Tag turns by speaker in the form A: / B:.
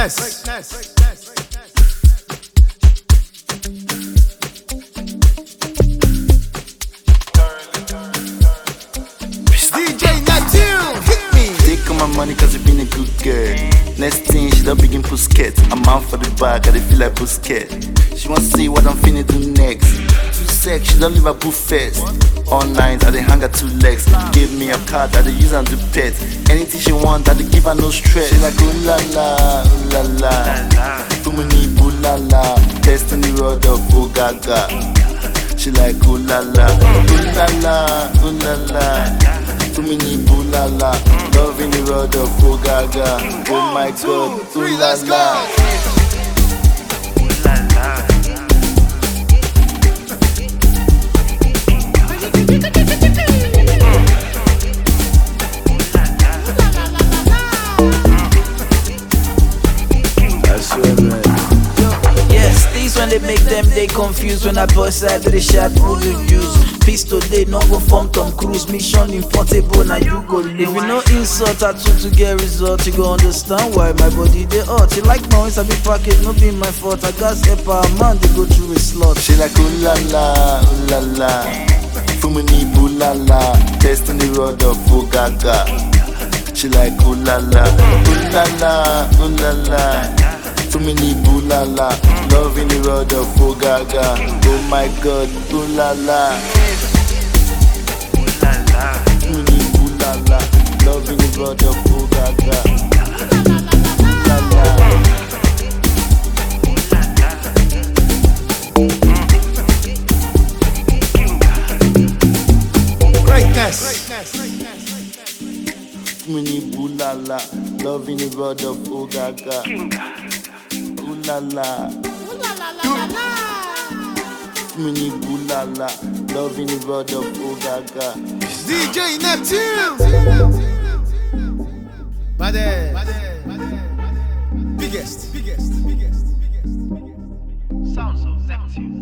A: Greatness. DJ Natil, hit me.
B: Take all my money cause you been a good girl. Next thing she don't begin Pusket. I'm out for the bag, I dey feel like Pusket. She wants to see what I'm finna do next. Too sex, she don't leave her boo first. All night, I dey hang her 2 legs. Give me a card, I dey use her to pet. Anything she want, I dey give her no stress. She like ooh la la, ooh la la. Too many ooh la la. Testing the road of ooh gaga. She like ooh la la, ooh la la, ooh la la. Too many ooh la la. Loving the road of ooh gaga. Oh my God, ooh la la.
C: Yes, these when they make them they confused. When I bust out the shot, who you use? Pistol they no go form Tom Cruise. Mission impossible, now you go live. If you no insult I took to get result, you go understand why my body they hurt. You like noise, I be pocket, no be my fault. I got help a man, they go through a slot.
B: She like ooh la la, ooh la la. Fumini ooh la la. Testing the road of ooh gaga. She like ooh la la, ooh la la, ooh la la. Too many ooh la la. Loving the road of ooh gaga. Oh my God, ooh la la. Too many ooh la la. Loving the road of ooh gaga. Ooh la la.
A: Greatness.
B: Too many ooh la la. Loving the road of ooh gaga. Ooh la la. Too many ooh la la. Loving the road of ooh gaga.
A: DJ Natil. Bade. Biggest.